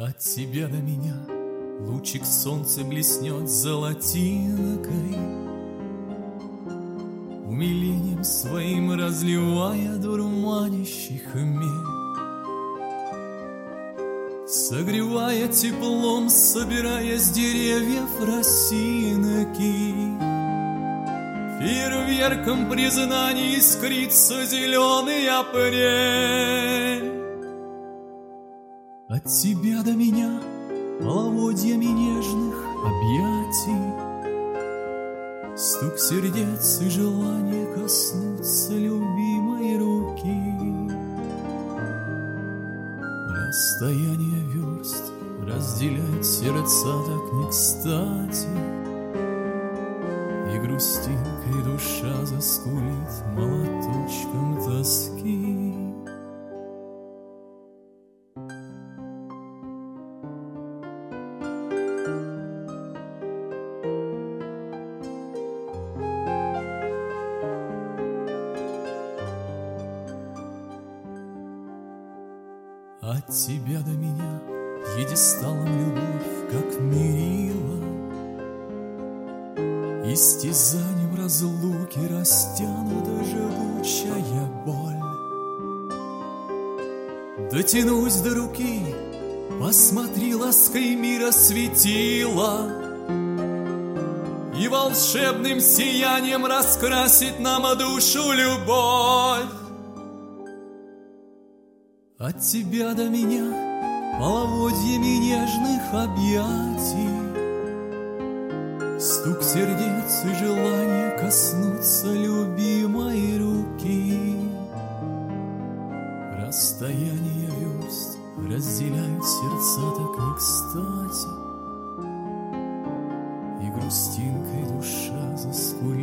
От тебя до меня лучик солнца блеснет золотинкой, умилением своим разливая дурманящий хмель, согревая теплом, собирая с деревьев росинки. Фейерверком признаний искрится зеленый апрель. От тебя до меня половодьями нежных объятий, стук сердец и желание коснуться любимой руки. Расстояние верст разделяет сердца так не кстати, и грустинкой душа заскулит молоточком тоски. От тебя до меня пьедесталом любовь, как мерила, истязанием разлуки растянута жгучая боль. Дотянусь до руки, посмотри, лаской мира светила, и волшебным сиянием раскрасит нам душу любовь. От тебя до меня половодьями нежных объятий, стук сердец и желание коснуться любимой руки. Расстояние верст разделяют сердца так не кстати, и грустинкой душа заскулит